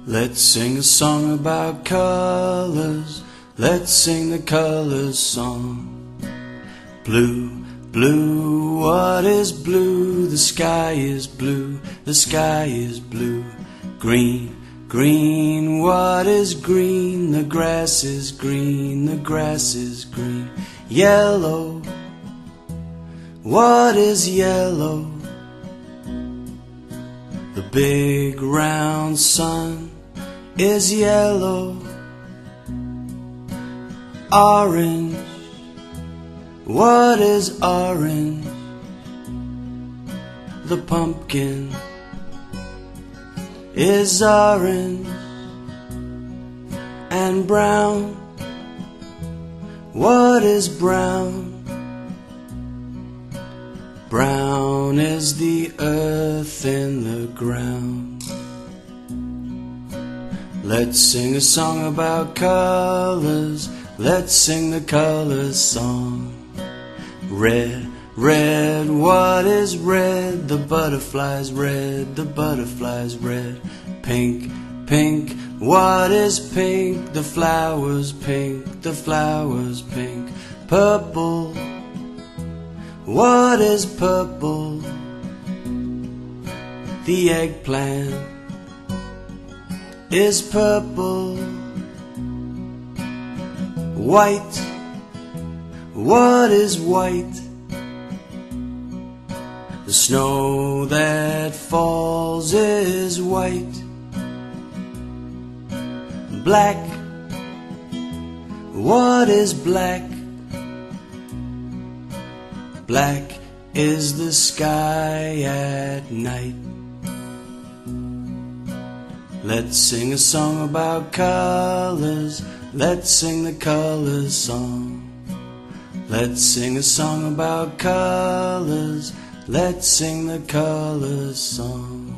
Let's sing a song about colors. Let's sing the colors song. Blue, blue, what is blue? The sky is blue, the sky is blue. Green, green, what is green? The grass is green, the grass is green. Yellow, what is yellow? The big round sun is yellow. Orange, what is orange? The pumpkin is orange. And brown, what is brown? Brown is the earth in the ground. Let's sing a song about colors. Let's sing the colors song. Red, red, what is red? The butterfly's red, the butterfly's red. Pink, pink, what is pink? The flower's pink, the flower's pink. Purple, what is purple? The eggplant is purple. White, what is white? The snow that falls is white. Black, what is black? Black is the sky at night. Let's sing a song about colors. Let's sing the colors song. Let's sing a song about colors. Let's sing the colors song.